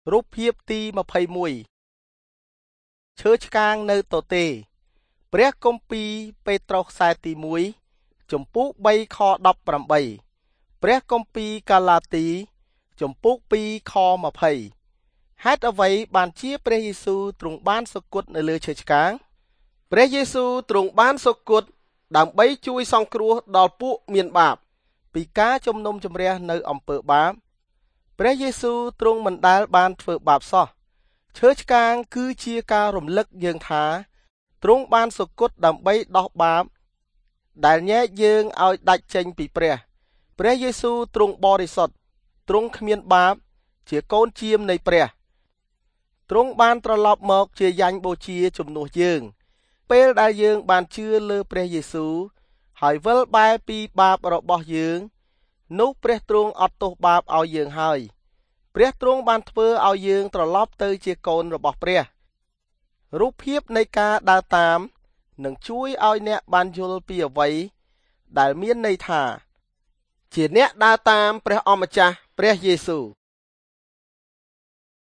រូបភាពទី21ឈើឆ្កាងនៅទទេព្រះគម្ពីរពេត្រុសខ្សែទី1ចំពុក3ខ18ព្រះគម្ពីរកាឡាទីចំពុក2ខ20ហេតុអ្វីបានជាព្រះយេស៊ូវទ្រង់បានសុគតនៅលើឈើឆ្កាងព្រះយេស៊ូវទ្រង់បានសុគតដើម្បីជួយសង្គ្រោះដល់ពួកមានបាបពីការជំនុំជម្រះនៅអំពើបាបព្រះយេស៊ូវទ្រង់មិនដែលបានធ្វើបាបសោះឈើឆ្កាងគឺជាការរំលឹកយើងថាទ្រង់បានសុគតដើម្បីដោះបាបដែលញែកយើងឲ្យដាច់ចេញពីព្រះយេស៊ូវទ្រង់បរិសុទ្ធទ្រង់គ្មានបាបជាកូនជាមនៃព្រះទ្រង់បានត្រឡប់មកជាយ៉ាញ់បូជាជំនួសយើងពេលដែលយើងបានជឿលើព្រះយេស៊ូវហើយវិលបែរពីបាបរបស់យើងនោះព្រះទ្រង់អត់ទោសបាបឲ្យយើងហើយព្រះទ្រង់បានធ្វើឲ្យយើងត្រឡប់ទៅជាកូនរបស់ព្រះរូបភាពនៃការដើរតាមនឹងជួយឲ្យអ្នកបានយល់ពីអ្វីដែលមានន័យថាជាអ្នកដើរតាមព្រះអម្ចាស់ព្រះយេស៊ូវ